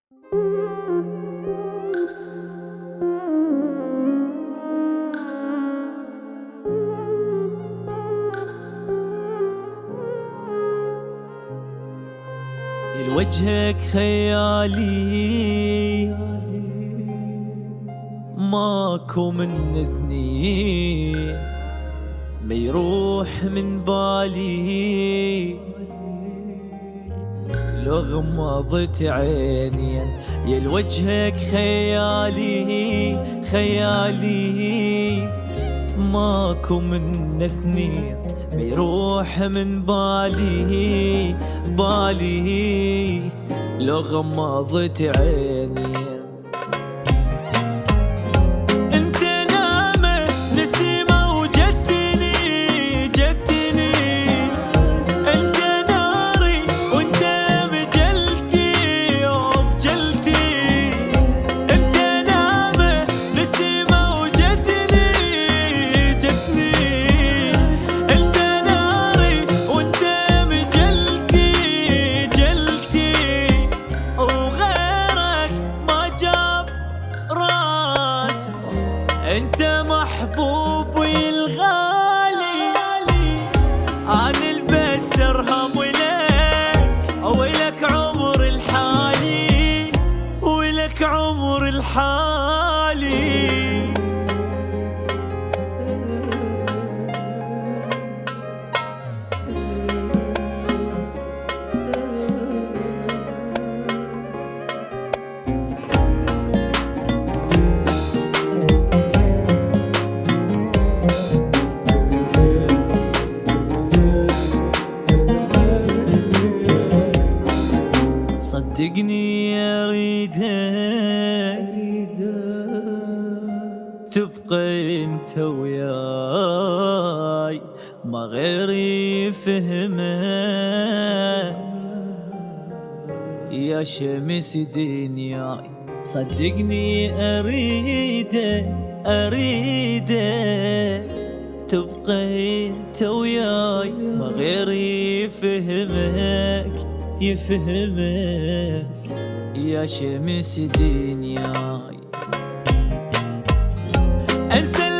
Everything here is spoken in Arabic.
لوجهك خيالي ماكو من اثنين ما يروح من بالي لو غمضت عيني. يا لوجهك خيالي ماكو من اثنين ما يروح من بالي لو غمضت عيني. انت نامه نسيمه وجدتني انت ناري وانت مجلتي وفجلتي. انت نامه نسيمه وجدتني انت ناري وانت مجلتي وغيرك ما جاب راس. انت محبوبي الغالي انا البس ارهم ولك عمر الحالي ولك عمر الحالي. صدقني أريدك تبقى انت وياي ما غيري فهمك يا شمس دنياي. صدقني أريدك تبقى انت وياي ما غيري يفهمك يا شمس دنياي. انسى